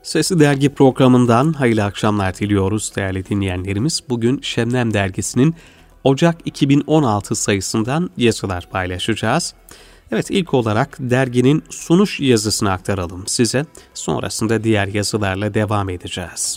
Sesli Dergi programından hayırlı akşamlar diliyoruz değerli dinleyenlerimiz. Bugün Şebnem Dergisi'nin Ocak 2016 sayısından yazılar paylaşacağız. Evet, ilk olarak derginin sunuş yazısını aktaralım size. Sonrasında diğer yazılarla devam edeceğiz.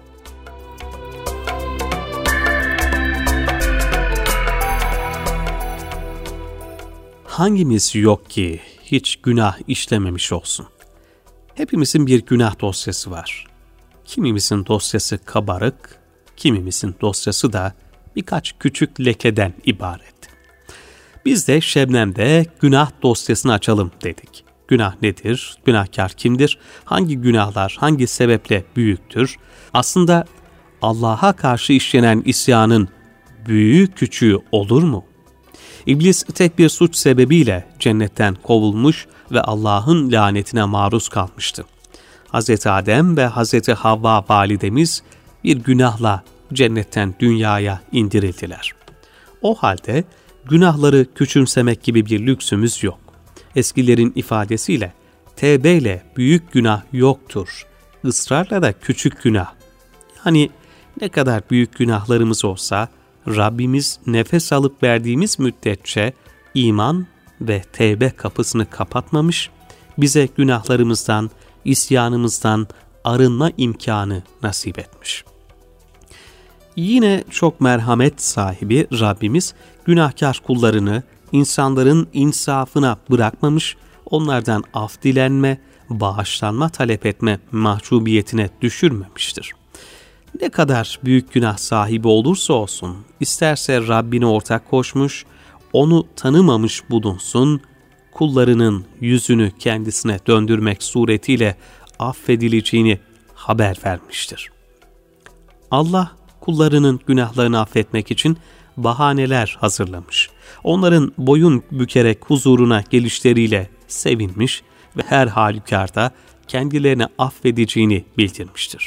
Hangimiz yok ki hiç günah işlememiş olsun? Hepimizin bir günah dosyası var. Kimimizin dosyası kabarık, kimimizin dosyası da birkaç küçük lekeden ibaret. Biz de Şebnem'de günah dosyasını açalım dedik. Günah nedir? Günahkar kimdir? Hangi günahlar hangi sebeple büyüktür? Aslında Allah'a karşı işlenen isyanın büyüğü küçüğü olur mu? İblis tek bir suç sebebiyle cennetten kovulmuş ve Allah'ın lanetine maruz kalmıştı. Hz. Adem ve Hz. Havva validemiz bir günahla cennetten dünyaya indirildiler. O halde günahları küçümsemek gibi bir lüksümüz yok. Eskilerin ifadesiyle tevbeyle büyük günah yoktur, ısrarla da küçük günah. Yani ne kadar büyük günahlarımız olsa Rabbimiz nefes alıp verdiğimiz müddetçe iman ve tevbe kapısını kapatmamış, bize günahlarımızdan, isyanımızdan arınma imkanı nasip etmiş. Yine çok merhamet sahibi Rabbimiz günahkar kullarını insanların insafına bırakmamış, onlardan af dilenme, bağışlanma talep etme mahcubiyetine düşürmemiştir. Ne kadar büyük günah sahibi olursa olsun, isterse Rabbine ortak koşmuş, onu tanımamış bulunsun, kullarının yüzünü kendisine döndürmek suretiyle affedileceğini haber vermiştir. Allah kullarının günahlarını affetmek için bahaneler hazırlamış. Onların boyun bükerek huzuruna gelişleriyle sevinmiş ve her halükarda kendilerini affedeceğini bildirmiştir.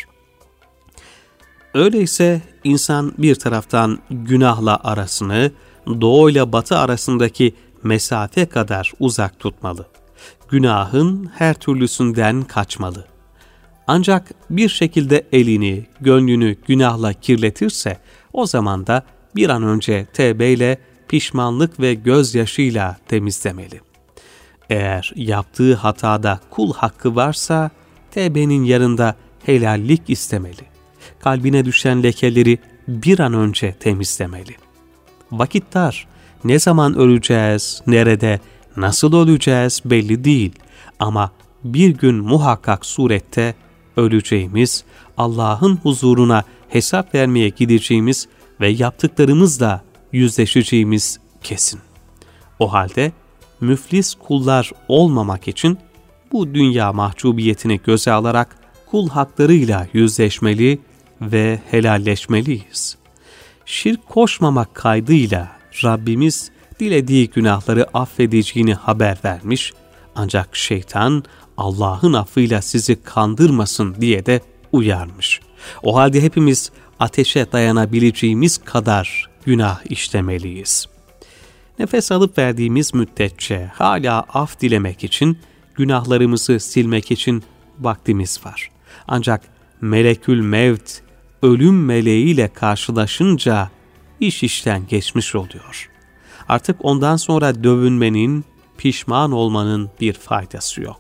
Öyleyse insan bir taraftan günahla arasını doğuyla batı arasındaki mesafe kadar uzak tutmalı. Günahın her türlüsünden kaçmalı. Ancak bir şekilde elini, gönlünü günahla kirletirse o zaman da bir an önce tevbeyle, pişmanlık ve gözyaşıyla temizlemeli. Eğer yaptığı hatada kul hakkı varsa tevbenin yanında helallik istemeli. Kalbine düşen lekeleri bir an önce temizlemeli. Vakit dar. Ne zaman öleceğiz, nerede, nasıl öleceğiz belli değil. Ama bir gün muhakkak surette öleceğimiz, Allah'ın huzuruna hesap vermeye gideceğimiz ve yaptıklarımızla yüzleşeceğimiz kesin. O halde müflis kullar olmamak için bu dünya mahcubiyetini göze alarak kul haklarıyla yüzleşmeli ve helalleşmeliyiz. Şirk koşmamak kaydıyla Rabbimiz dilediği günahları affedeceğini haber vermiş, ancak şeytan Allah'ın affıyla sizi kandırmasın diye de uyarmış. O halde hepimiz ateşe dayanabileceğimiz kadar günah işlemeliyiz. Nefes alıp verdiğimiz müddetçe hala af dilemek için, günahlarımızı silmek için vaktimiz var. Ancak melekül mevt, ölüm meleğiyle karşılaşınca iş işten geçmiş oluyor. Artık ondan sonra dövünmenin, pişman olmanın bir faydası yok.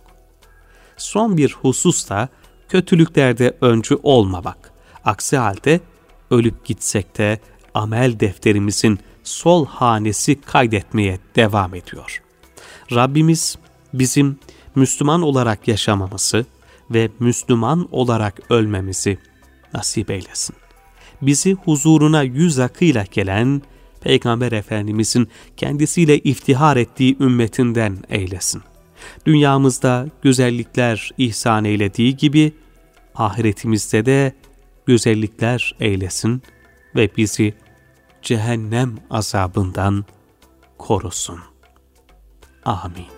Son bir husus da kötülüklerde öncü olmamak. Aksi halde ölüp gitsek de amel defterimizin sol hanesi kaydetmeye devam ediyor. Rabbimiz bizim Müslüman olarak yaşamamızı ve Müslüman olarak ölmemizi nasip eylesin. Bizi huzuruna yüz akıyla gelen Peygamber Efendimizin kendisiyle iftihar ettiği ümmetinden eylesin. Dünyamızda güzellikler ihsan eylediği gibi ahiretimizde de güzellikler eylesin ve bizi cehennem azabından korusun. Amin.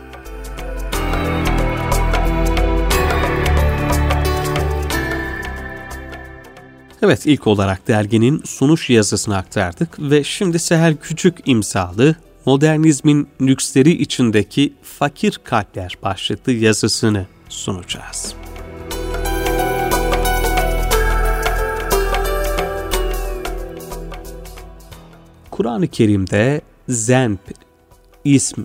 Evet, ilk olarak derginin sunuş yazısını aktardık ve şimdi Seher Küçük imzalı Modernizmin Lüksleri içindeki Fakir Kalpler başlıklı yazısını sunacağız. Kur'an-ı Kerim'de zenb, ism,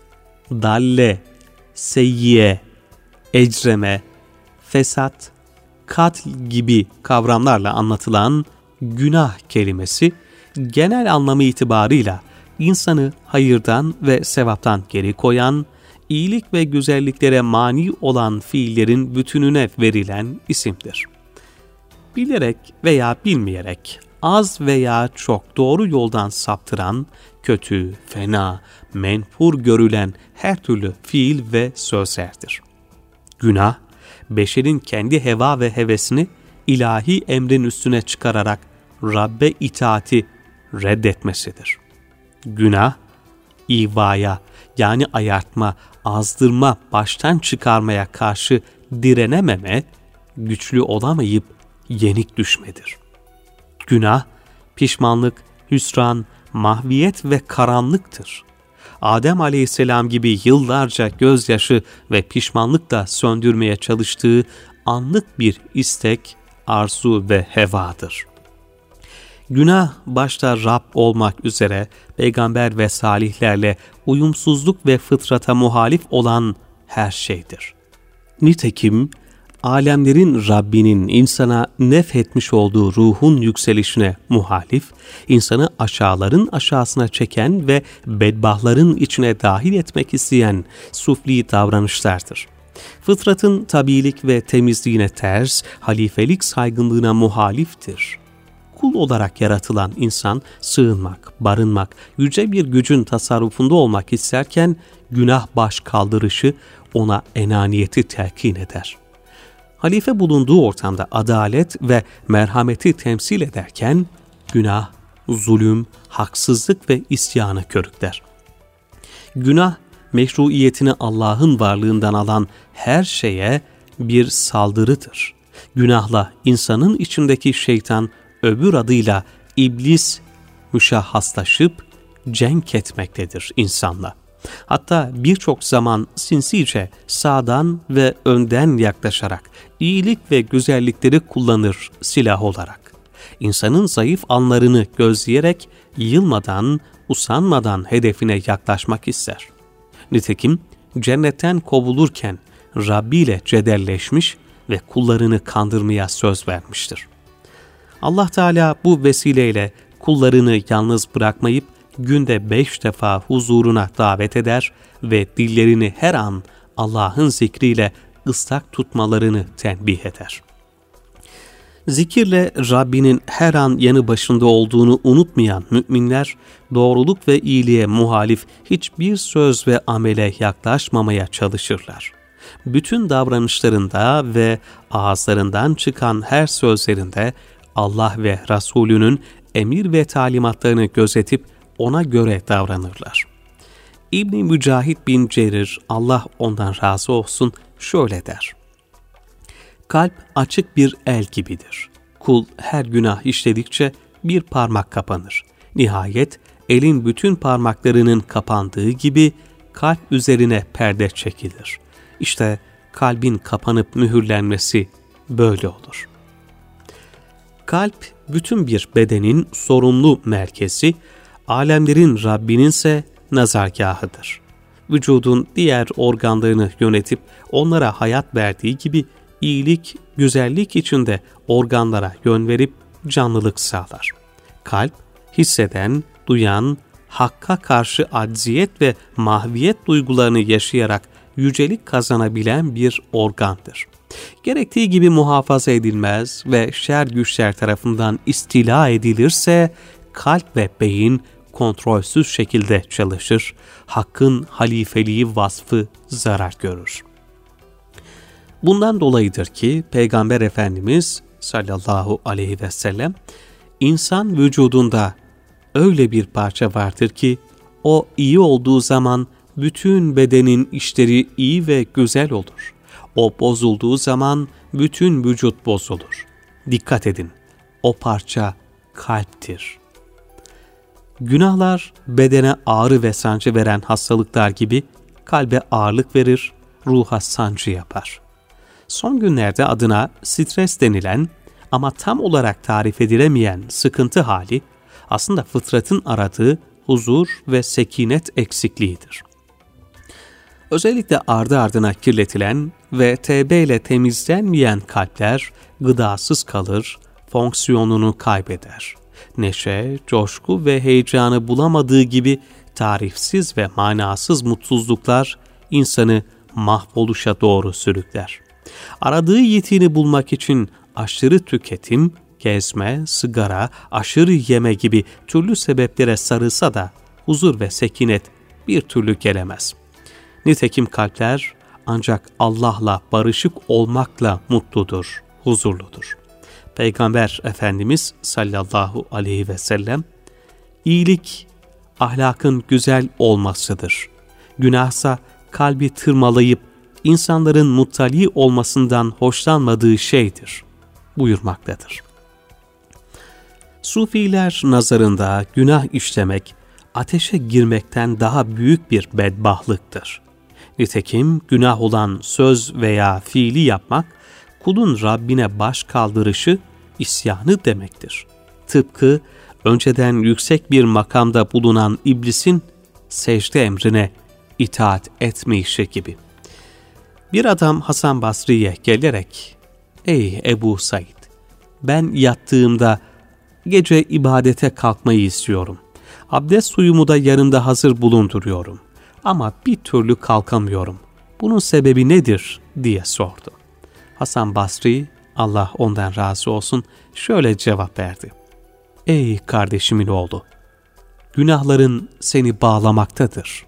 dalle, seyyiye, ecreme, fesat, katl gibi kavramlarla anlatılan günah kelimesi genel anlamı itibarıyla insanı hayırdan ve sevaptan geri koyan, iyilik ve güzelliklere mani olan fiillerin bütününe verilen isimdir. Bilerek veya bilmeyerek az veya çok doğru yoldan saptıran, kötü, fena, menfur görülen her türlü fiil ve sözlerdir. Günah, beşerin kendi heva ve hevesini ilahi emrin üstüne çıkararak Rabbe itaati reddetmesidir. Günah, ivaya yani ayartma, azdırma, baştan çıkarmaya karşı direnememe, güçlü olamayıp yenik düşmedir. Günah, pişmanlık, hüsran, mahviyet ve karanlıktır. Adem Aleyhisselam gibi yıllarca gözyaşı ve pişmanlıkla söndürmeye çalıştığı anlık bir istek, arzu ve hevadır. Günah başta Rab olmak üzere peygamber ve salihlerle uyumsuzluk ve fıtrata muhalif olan her şeydir. Nitekim alemlerin Rabbinin insana nefhetmiş olduğu ruhun yükselişine muhalif, insanı aşağıların aşağısına çeken ve bedbahtların içine dahil etmek isteyen sufli davranışlardır. Fıtratın tabilik ve temizliğine ters, halifelik saygınlığına muhaliftir. Kul olarak yaratılan insan sığınmak, barınmak, yüce bir gücün tasarrufunda olmak isterken günah baş kaldırışı ona enaniyeti telkin eder. Halife bulunduğu ortamda adalet ve merhameti temsil ederken günah, zulüm, haksızlık ve isyanı körükler. Günah, meşruiyetini Allah'ın varlığından alan her şeye bir saldırıdır. Günahla insanın içindeki şeytan, öbür adıyla iblis, müşahhaslaşıp cenk etmektedir insanla. Hatta birçok zaman sinsice sağdan ve önden yaklaşarak iyilik ve güzellikleri kullanır silah olarak. İnsanın zayıf anlarını gözleyerek yılmadan, usanmadan hedefine yaklaşmak ister. Nitekim cennetten kovulurken Rabbi ile cedelleşmiş ve kullarını kandırmaya söz vermiştir. Allah Teala bu vesileyle kullarını yalnız bırakmayıp günde 5 defa huzuruna davet eder ve dillerini her an Allah'ın zikriyle ıslak tutmalarını tembih eder. Zikirle Rabbinin her an yanı başında olduğunu unutmayan müminler, doğruluk ve iyiliğe muhalif hiçbir söz ve amele yaklaşmamaya çalışırlar. Bütün davranışlarında ve ağızlarından çıkan her sözlerinde Allah ve Resulünün emir ve talimatlarını gözetip ona göre davranırlar. İbn-i Mücahit bin Cerir, Allah ondan razı olsun, şöyle der: Kalp açık bir el gibidir. Kul her günah işledikçe bir parmak kapanır. Nihayet elin bütün parmaklarının kapandığı gibi kalp üzerine perde çekilir. İşte kalbin kapanıp mühürlenmesi böyle olur. Kalp bütün bir bedenin sorumlu merkezi, alemlerin Rabbinin ise nazargahıdır. Vücudun diğer organlarını yönetip onlara hayat verdiği gibi iyilik, güzellik içinde organlara yön verip canlılık sağlar. Kalp, hisseden, duyan, hakka karşı acziyet ve mahviyet duygularını yaşayarak yücelik kazanabilen bir organdır. Gerektiği gibi muhafaza edilmez ve şer güçler tarafından istila edilirse kalp ve beyin kontrolsüz şekilde çalışır, hakkın halifeliği vasfı zarar görür. Bundan dolayıdır ki Peygamber Efendimiz sallallahu aleyhi ve sellem, insan vücudunda öyle bir parça vardır ki o iyi olduğu zaman bütün bedenin işleri iyi ve güzel olur. O bozulduğu zaman bütün vücut bozulur. Dikkat edin, o parça kalptir. Günahlar bedene ağrı ve sancı veren hastalıklar gibi kalbe ağırlık verir, ruha sancı yapar. Son günlerde adına stres denilen ama tam olarak tarif edilemeyen sıkıntı hali, aslında fıtratın aradığı huzur ve sekinet eksikliğidir. Özellikle ardı ardına kirletilen ve tevbe ile temizlenmeyen kalpler gıdasız kalır, fonksiyonunu kaybeder. Neşe, coşku ve heyecanı bulamadığı gibi tarifsiz ve manasız mutsuzluklar insanı mahvoluşa doğru sürükler. Aradığı yetiğini bulmak için aşırı tüketim, gezme, sigara, aşırı yeme gibi türlü sebeplere sarılsa da huzur ve sekinet bir türlü gelemez. Nitekim kalpler ancak Allah'la barışık olmakla mutludur, huzurludur. Peygamber Efendimiz sallallahu aleyhi ve sellem, iyilik ahlakın güzel olmasıdır. Günahsa kalbi tırmalayıp insanların muttali olmasından hoşlanmadığı şeydir buyurmaktadır. Sufiler nazarında günah işlemek ateşe girmekten daha büyük bir bedbahtlıktır. Nitekim günah olan söz veya fiili yapmak kulun Rabbine baş kaldırışı, isyanı demektir. Tıpkı önceden yüksek bir makamda bulunan iblisin secde emrine itaat etmeyişi gibi. Bir adam Hasan Basri'ye gelerek, "Ey Ebu Said, ben yattığımda gece ibadete kalkmayı istiyorum. Abdest suyumu da yanımda hazır bulunduruyorum. Ama bir türlü kalkamıyorum. Bunun sebebi nedir?" diye sordu. Hasan Basri, Allah ondan razı olsun, şöyle cevap verdi. "Ey kardeşimin oğlu, günahların seni bağlamaktadır."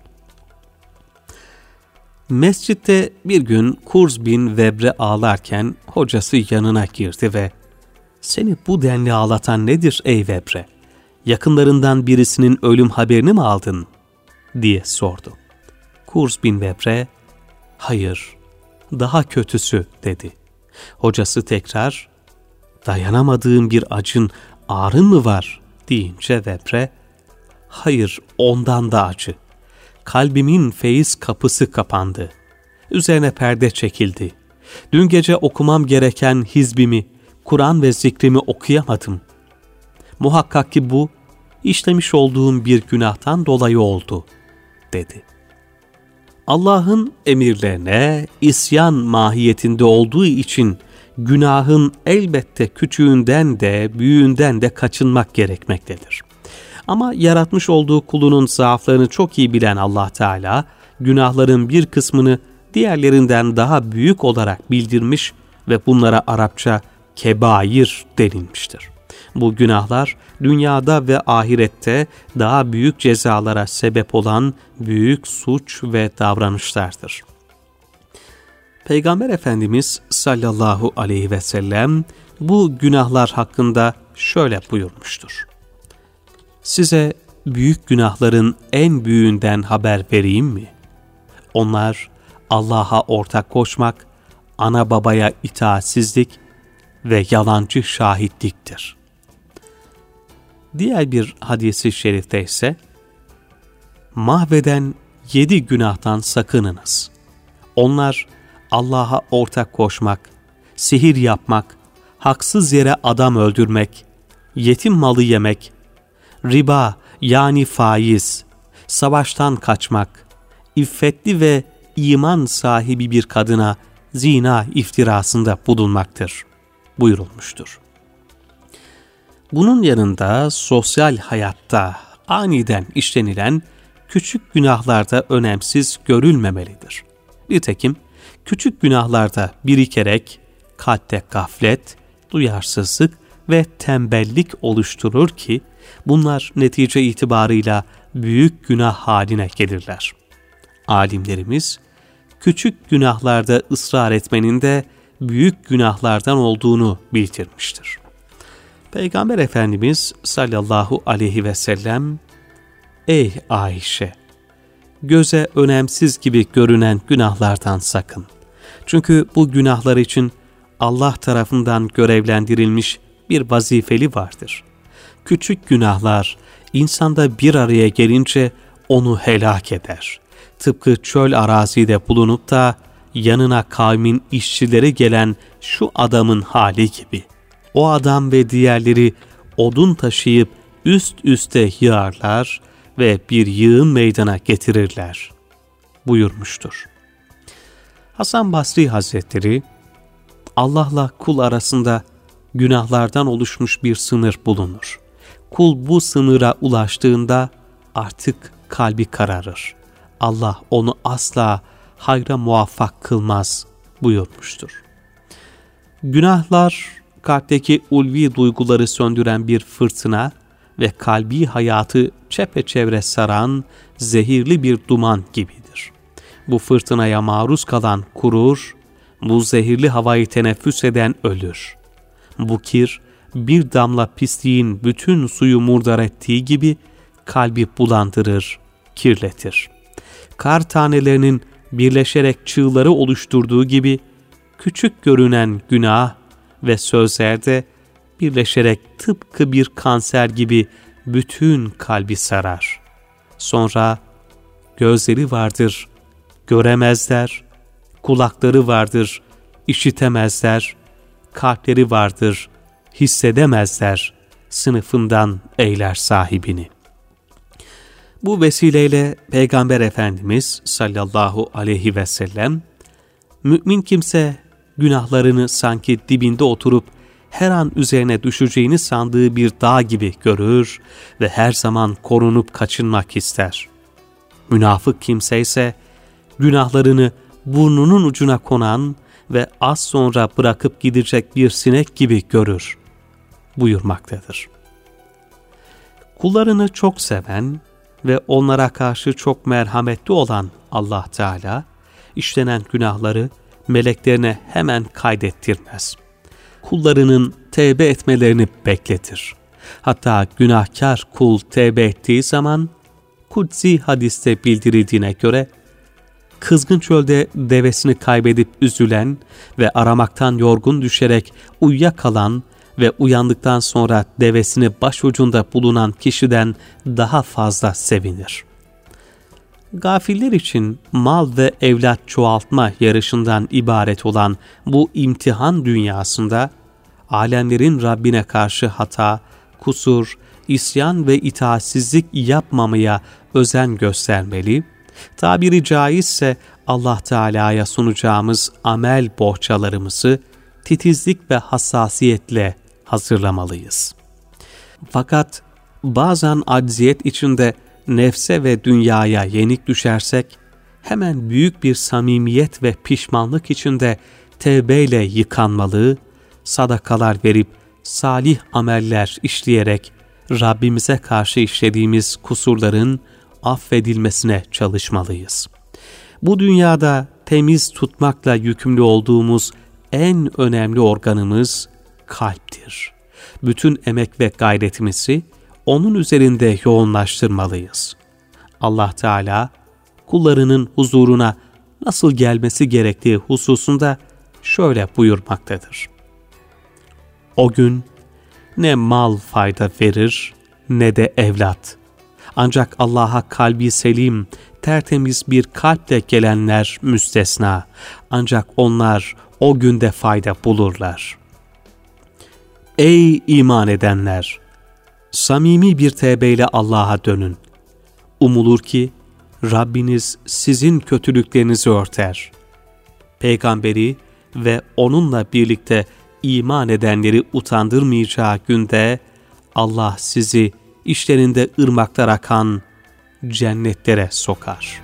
Mescitte bir gün Kurz bin Vebre ağlarken hocası yanına girdi ve "Seni bu denli ağlatan nedir ey Vebre? Yakınlarından birisinin ölüm haberini mi aldın?" diye sordu. Kurz bin Vebre, "Hayır, daha kötüsü" dedi. Hocası tekrar, "Dayanamadığın bir acın, ağrın mı var?" deyince Vebre, "Hayır, ondan da acı. Kalbimin feyiz kapısı kapandı. Üzerine perde çekildi. Dün gece okumam gereken hizbimi, Kur'an ve zikrimi okuyamadım. Muhakkak ki bu, işlemiş olduğum bir günahtan dolayı oldu," dedi. Allah'ın emirlerine isyan mahiyetinde olduğu için günahın elbette küçüğünden de büyüğünden de kaçınmak gerekmektedir. Ama yaratmış olduğu kulunun zaaflarını çok iyi bilen Allah Teala, günahların bir kısmını diğerlerinden daha büyük olarak bildirmiş ve bunlara Arapça kebair denilmiştir. Bu günahlar dünyada ve ahirette daha büyük cezalara sebep olan büyük suç ve davranışlardır. Peygamber Efendimiz sallallahu aleyhi ve sellem bu günahlar hakkında şöyle buyurmuştur. "Size büyük günahların en büyüğünden haber vereyim mi? Onlar Allah'a ortak koşmak, ana babaya itaatsizlik ve yalancı şahitliktir." Diğer bir hadisi şerifte ise, "Mahveden 7 günahtan sakınınız. Onlar Allah'a ortak koşmak, sihir yapmak, haksız yere adam öldürmek, yetim malı yemek, riba yani faiz, savaştan kaçmak, iffetli ve iman sahibi bir kadına zina iftirasında bulunmaktır," buyurulmuştur. Bunun yanında sosyal hayatta aniden işlenilen küçük günahlar da önemsiz görülmemelidir. Nitekim küçük günahlarda birikerek kalpte gaflet, duyarsızlık ve tembellik oluşturur ki bunlar netice itibarıyla büyük günah haline gelirler. Alimlerimiz küçük günahlarda ısrar etmenin de büyük günahlardan olduğunu bildirmiştir. Peygamber Efendimiz sallallahu aleyhi ve sellem, "Ey Ayşe, göze önemsiz gibi görünen günahlardan sakın. Çünkü bu günahlar için Allah tarafından görevlendirilmiş bir vazifeli vardır. Küçük günahlar insanda bir araya gelince onu helak eder. Tıpkı çöl arazide bulunup da yanına kavmin işçileri gelen şu adamın hali gibi. O adam ve diğerleri odun taşıyıp üst üste yığarlar ve bir yığın meydana getirirler buyurmuştur. Hasan Basri Hazretleri, Allah'la kul arasında günahlardan oluşmuş bir sınır bulunur. Kul bu sınıra ulaştığında artık kalbi kararır. Allah onu asla hayra muvaffak kılmaz buyurmuştur. Günahlar kalpteki ulvi duyguları söndüren bir fırtına ve kalbi hayatı çepeçevre saran zehirli bir duman gibidir. Bu fırtınaya maruz kalan kurur, bu zehirli havayı teneffüs eden ölür. Bu kir bir damla pisliğin bütün suyu murdar ettiği gibi kalbi bulandırır, kirletir. Kar tanelerinin birleşerek çığları oluşturduğu gibi küçük görünen günah ve sözler de birleşerek tıpkı bir kanser gibi bütün kalbi sarar. Sonra gözleri vardır, göremezler, kulakları vardır, işitemezler, kalpleri vardır, hissedemezler, sınıfından eyler sahibini. Bu vesileyle Peygamber Efendimiz sallallahu aleyhi ve sellem, mümin kimse günahlarını sanki dibinde oturup her an üzerine düşeceğini sandığı bir dağ gibi görür ve her zaman korunup kaçınmak ister. Münafık kimse ise günahlarını burnunun ucuna konan ve az sonra bırakıp gidecek bir sinek gibi görür buyurmaktadır. Kullarını çok seven ve onlara karşı çok merhametli olan Allah Teala, işlenen günahları meleklerine hemen kaydettirmez. Kullarının tevbe etmelerini bekletir. Hatta günahkar kul tevbe ettiği zaman, kutsi hadiste bildirildiğine göre, kızgın çölde devesini kaybedip üzülen ve aramaktan yorgun düşerek uyuyakalan ve uyandıktan sonra devesini başucunda bulunan kişiden daha fazla sevinir. Gafiller için mal ve evlat çoğaltma yarışından ibaret olan bu imtihan dünyasında, alemlerin Rabbine karşı hata, kusur, isyan ve itaatsizlik yapmamaya özen göstermeli, tabiri caizse Allah Teala'ya sunacağımız amel bohçalarımızı titizlik ve hassasiyetle hazırlamalıyız. Fakat bazen acziyet içinde nefse ve dünyaya yenik düşersek, hemen büyük bir samimiyet ve pişmanlık içinde tevbeyle yıkanmalı, sadakalar verip salih ameller işleyerek Rabbimize karşı işlediğimiz kusurların affedilmesine çalışmalıyız. Bu dünyada temiz tutmakla yükümlü olduğumuz en önemli organımız kalptir. Bütün emek ve gayretimizi onun üzerinde yoğunlaştırmalıyız. Allah Teala kullarının huzuruna nasıl gelmesi gerektiği hususunda şöyle buyurmaktadır. O gün ne mal fayda verir ne de evlat. Ancak Allah'a kalbi selim, tertemiz bir kalple gelenler müstesna. Ancak onlar o günde fayda bulurlar. Ey iman edenler! Samimi bir tevbeyle Allah'a dönün. Umulur ki Rabbiniz sizin kötülüklerinizi örter. Peygamberi ve onunla birlikte iman edenleri utandırmayacağı günde Allah sizi işlerinde ırmaklar akan cennetlere sokar.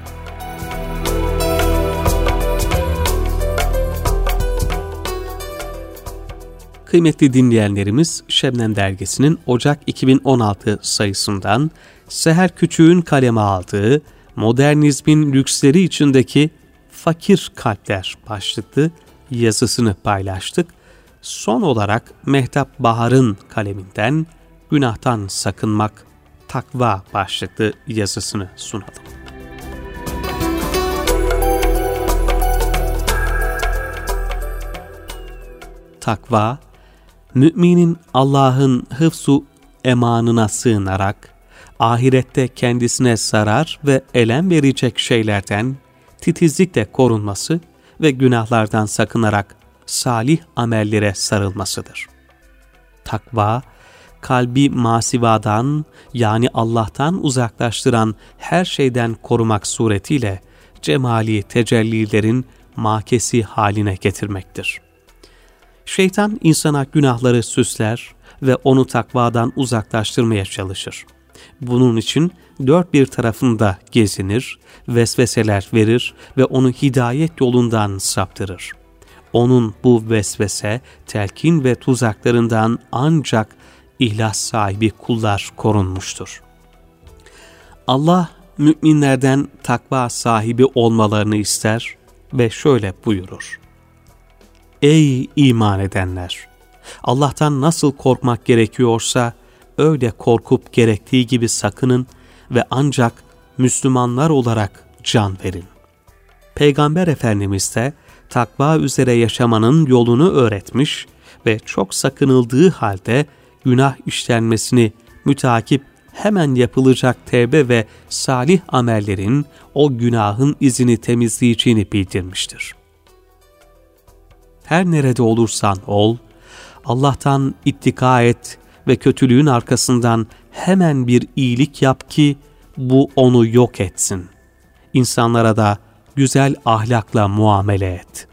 Kıymetli dinleyenlerimiz, Şebnem Dergisi'nin Ocak 2016 sayısından Seher Küçük'ün kaleme aldığı Modernizmin Lüksleri içindeki Fakir Kalpler başlıklı yazısını paylaştık. Son olarak Mehtap Bahar'ın kaleminden Günahtan Sakınmak, Takva başlıklı yazısını sunalım. Takva, müminin Allah'ın hıfzu emanına sığınarak, ahirette kendisine zarar ve elem verecek şeylerden titizlikle korunması ve günahlardan sakınarak salih amellere sarılmasıdır. Takva, kalbi masivadan yani Allah'tan uzaklaştıran her şeyden korumak suretiyle cemali tecellilerin makesi haline getirmektir. Şeytan insana günahları süsler ve onu takvadan uzaklaştırmaya çalışır. Bunun için dört bir tarafında gezinir, vesveseler verir ve onu hidayet yolundan saptırır. Onun bu vesvese, telkin ve tuzaklarından ancak ihlas sahibi kullar korunmuştur. Allah müminlerden takva sahibi olmalarını ister ve şöyle buyurur: Ey iman edenler! Allah'tan nasıl korkmak gerekiyorsa öyle korkup gerektiği gibi sakının ve ancak Müslümanlar olarak can verin. Peygamber Efendimiz de takva üzere yaşamanın yolunu öğretmiş ve çok sakınıldığı halde günah işlenmesini mütakip hemen yapılacak tevbe ve salih amellerin o günahın izini temizleyeceğini bildirmiştir. Her nerede olursan ol, Allah'tan ittika et ve kötülüğün arkasından hemen bir iyilik yap ki bu onu yok etsin. İnsanlara da güzel ahlakla muamele et.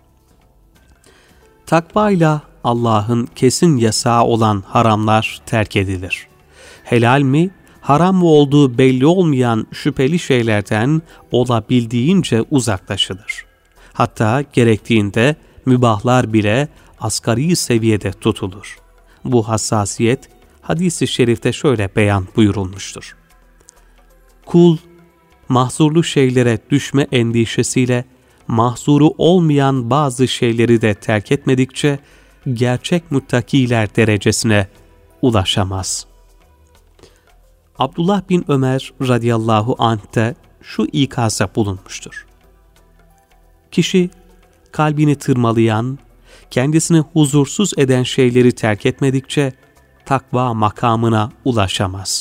Takvayla Allah'ın kesin yasağı olan haramlar terk edilir. Helal mi, haram mı olduğu belli olmayan şüpheli şeylerden olabildiğince uzaklaşılır. Hatta gerektiğinde mübahlar bile asgari seviyede tutulur. Bu hassasiyet hadis-i şerifte şöyle beyan buyurulmuştur: Kul, mahzurlu şeylere düşme endişesiyle mahzuru olmayan bazı şeyleri de terk etmedikçe gerçek muttakiler derecesine ulaşamaz. Abdullah bin Ömer radıyallahu anh de şu ikazda bulunmuştur: Kişi kalbini tırmalayan, kendisini huzursuz eden şeyleri terk etmedikçe takva makamına ulaşamaz.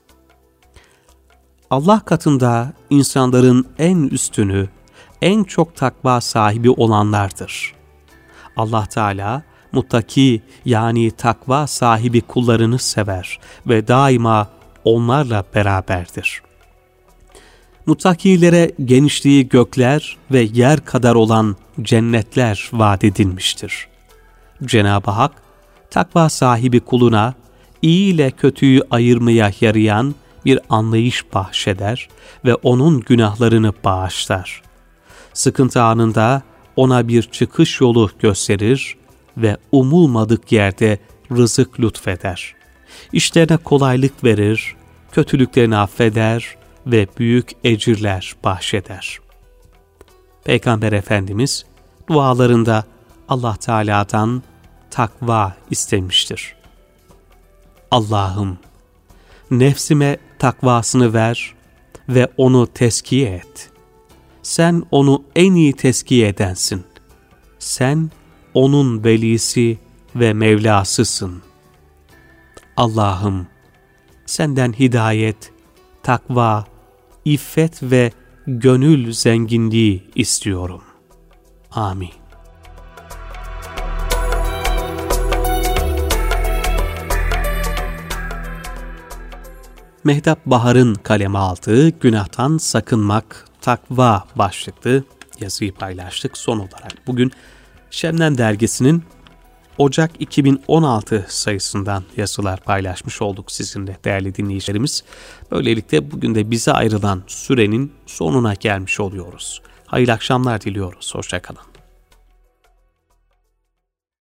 Allah katında insanların en üstünü, en çok takva sahibi olanlardır. Allah Teala muttaki yani takva sahibi kullarını sever ve daima onlarla beraberdir. Muttakilere genişliği gökler ve yer kadar olan cennetler vaat edilmiştir. Cenab-ı Hak, takva sahibi kuluna iyi ile kötüyü ayırmaya yarayan bir anlayış bahşeder ve onun günahlarını bağışlar. Sıkıntı anında ona bir çıkış yolu gösterir ve umulmadık yerde rızık lütfeder. İşlerine kolaylık verir, kötülüklerini affeder ve büyük ecirler bahşeder. Peygamber Efendimiz dualarında Allah Teala'dan takva istemiştir. Allah'ım, nefsime takvasını ver ve onu tezkiye et. Sen onu en iyi tezkiye edensin. Sen onun velisi ve Mevlasısın. Allah'ım, senden hidayet, takva, iffet ve gönül zenginliği istiyorum. Amin. Mehtap Bahar'ın kaleme aldığı Günahtan Sakınmak, Takva başlıklı yazıyı paylaştık. Son olarak bugün Şebnem Dergisi'nin Ocak 2016 sayısından yazılar paylaşmış olduk sizinle değerli dinleyicilerimiz. Böylelikle bugün de bize ayrılan sürenin sonuna gelmiş oluyoruz. Hayırlı akşamlar diliyoruz. Hoşça kalın.